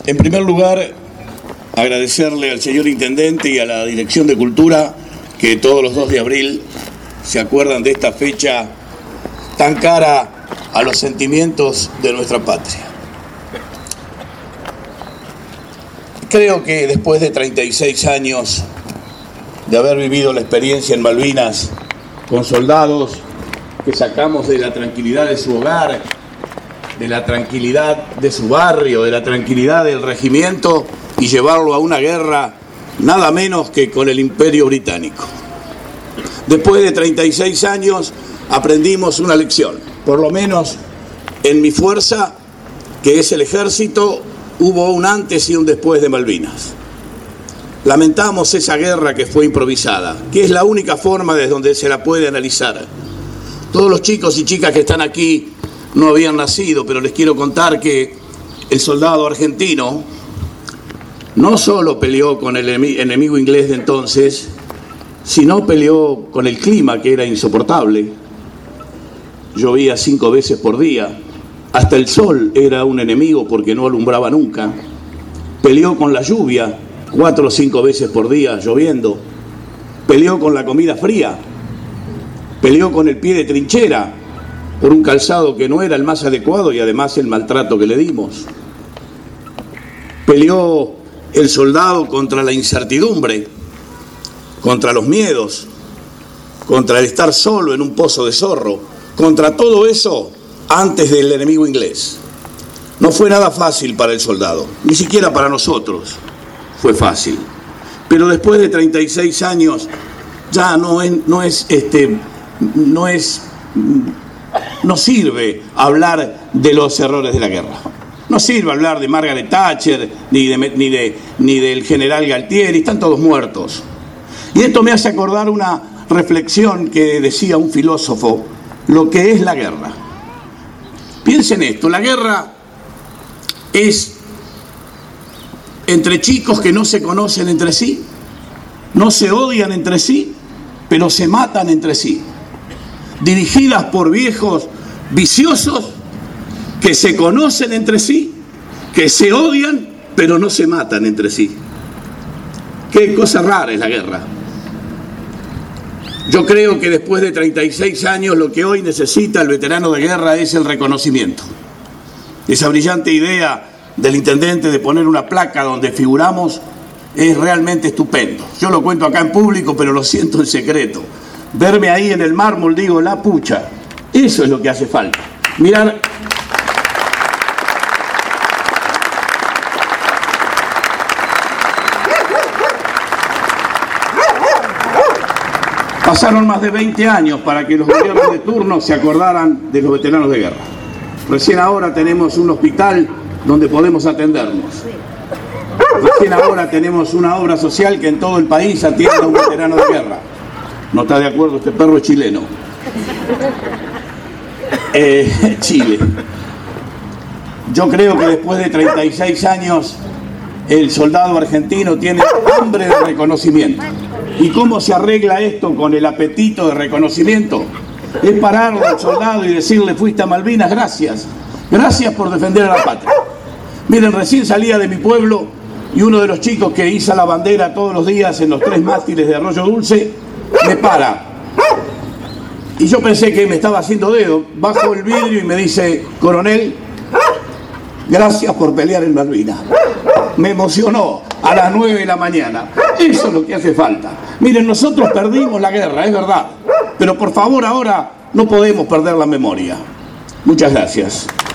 En primer lugar, agradecerle al señor Intendente y a la Dirección de Cultura que todos los 2 de abril se acuerdan de esta fecha tan cara a los sentimientos de nuestra patria. Creo que después de 36 años de haber vivido la experiencia en Malvinas con soldados que sacamos de la tranquilidad de su hogar, de la tranquilidad de su barrio, de la tranquilidad del regimiento y llevarlo a una guerra nada menos que con el Imperio Británico. Después de 36 años aprendimos una lección, por lo menos en mi fuerza, que es el ejército, hubo un antes y un después de Malvinas. Lamentamos esa guerra que fue improvisada, que es la única forma desde donde se la puede analizar. Todos los chicos y chicas que están aquí no habían nacido, pero les quiero contar que el soldado argentino no solo peleó con el enemigo inglés de entonces, sino peleó con el clima, que era insoportable. Llovía 5 veces por día, hasta el sol era un enemigo porque no alumbraba nunca. Peleó con la lluvia, 4 o 5 veces por día lloviendo. Peleó con la comida fría, peleó con el pie de trinchera, por un calzado que no era el más adecuado y además el maltrato que le dimos. Peleó el soldado contra la incertidumbre, contra los miedos, contra el estar solo en un pozo de zorro, contra todo eso antes del enemigo inglés. No fue nada fácil para el soldado, ni siquiera para nosotros fue fácil. Pero después de 36 años ya no sirve hablar de los errores de la guerra. No sirve hablar de Margaret Thatcher, ni del general Galtieri, están todos muertos. Y esto me hace acordar una reflexión que decía un filósofo, lo que es la guerra. Piensen esto, la guerra es entre chicos que no se conocen entre sí, no se odian entre sí, pero se matan entre sí. Dirigidas por viejos viciosos que se conocen entre sí, que se odian, pero no se matan entre sí. Qué cosa rara es la guerra. Yo creo que después de 36 años lo que hoy necesita el veterano de guerra es el reconocimiento. Esa brillante idea del intendente de poner una placa donde figuramos es realmente estupendo. Yo lo cuento acá en público, pero lo siento en secreto. Verme ahí en el mármol, digo, la pucha, eso es lo que hace falta. Mirar. Pasaron más de 20 años para que los gobiernos de turno se acordaran de los veteranos de guerra. Recién ahora tenemos un hospital donde podemos atendernos. Recién ahora tenemos una obra social que en todo el país atiende a un veterano de guerra. No está de acuerdo, este perro es chileno. Chile. Yo creo que después de 36 años el soldado argentino tiene hambre de reconocimiento. ¿Y cómo se arregla esto con el apetito de reconocimiento? Es pararlo al soldado y decirle, fuiste a Malvinas, gracias. Gracias por defender a la patria. Miren, recién salía de mi pueblo y uno de los chicos que iza la bandera todos los días en los 3 mástiles de Arroyo Dulce me para. Y yo pensé que me estaba haciendo dedo. Bajo el vidrio y me dice, coronel, gracias por pelear en Malvinas. Me emocionó a las 9 de la mañana. Eso es lo que hace falta. Miren, nosotros perdimos la guerra, es verdad. Pero por favor ahora no podemos perder la memoria. Muchas gracias.